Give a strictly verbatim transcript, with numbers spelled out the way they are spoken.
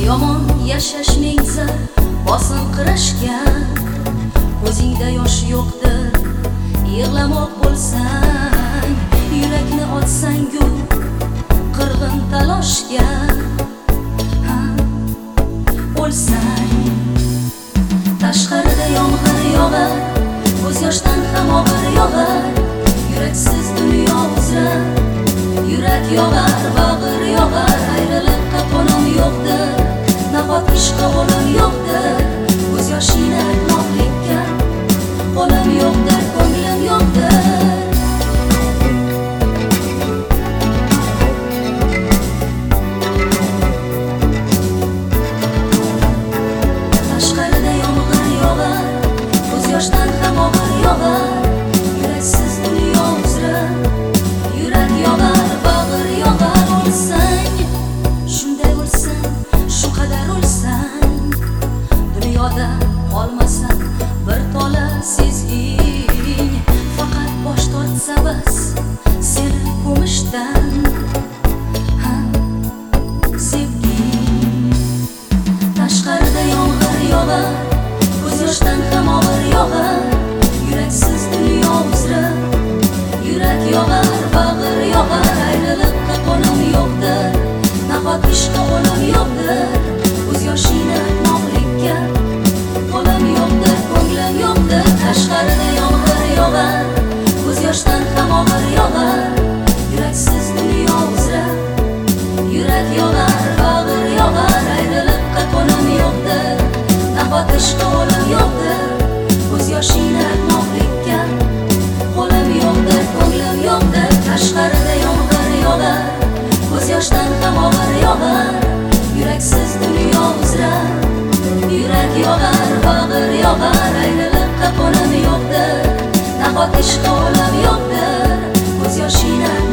Yomon yashash mengzar bosinqirashgan, ko'zingda yosh yo'qdir, yig'lamoq bo'lsang, yurakni otsang-ku qirg'in taloshga o'lsang. Tashqarida yomg'ir yog'ar, ko'z yoshdan ham og'ir yog'ar, yuraksiz dunyo uzra yurak yog'ar, bag'ir yog'ar. Ayriliqqa qo'lim yo'qdir, nahot ishqqa o'lim yo'qdir, ko'z yoshingni aytmoqlikka qo'lim yo'qdir, ko'nglim yo'qdir. Tashqarida yomg'ir yog'ar, ko'z yoshdan ham og'ir yog'ar, yuraksiz dunyo uzra yurak yog'ar, bag'ir yog'ar. O'lsang, shunday o'lsang, shu qadar o'lsang, dunyoda qolmasan bir tola sezging, faqat bosh tortsa bas seni ko'mishdan sevging. Tashqarida yomg'ir yog'ar, ko'z yoshdan ham og'ir yog'ar, yuraksiz dunyo uzra yurak yog'ar, bag'ir yog'ar. Ayriliqqa qo'lim yo'qdir, nahot ishqqa o'lim yo'qdir, ko'z yoshingni aytmoqlikka qo'lim yo'qdir, ko'nglim yo'qdir. Tashqarida yomg'ir yog'ar, ko'z yoshdan ham og'ir yog'ar, yuraksiz dunyo uzra yurak yog'ar, bag'ir yog'ar. Ayriliqqa qo'lim yo'qdir, nahot ishqqa o'lim yo'qdir, ko'z yoshingni aytmoqlikka qo'lim yo'qdir, ko'nglim yo'qdir. Tashqarida yomg'ir yog'ar, ko'z yoshdan ham og'ir yog'ar, yuraksiz dunyo uzra yurak yog'ar, bag'ir yog'ar. Ayriliqqa qo'lim yo'qdir, nahot ishqqa o'lim yo'qdir, ko'z yoshingni